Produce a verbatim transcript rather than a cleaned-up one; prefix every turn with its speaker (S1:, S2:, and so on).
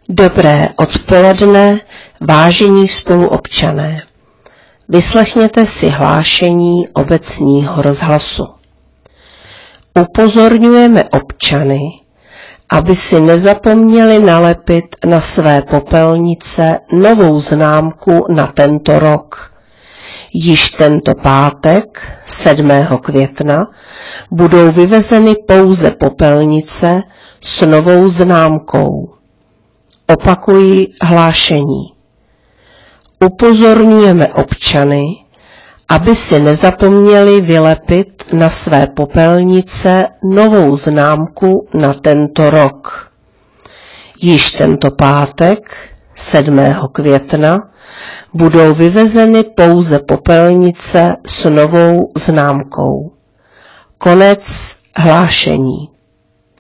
S1: Dobré odpoledne, vážení spoluobčané. Vyslechněte si hlášení obecního rozhlasu. Upozorňujeme občany, aby si nezapomněli nalepit na své popelnice novou známku na tento rok. Již tento pátek, sedmého května, budou vyvezeny pouze popelnice s novou známkou. Opakuji hlášení. Upozorňujeme občany, aby si nezapomněli vylepit na své popelnice novou známku na tento rok. Již tento pátek, sedmého května, budou vyvezeny pouze popelnice s novou známkou. Konec hlášení.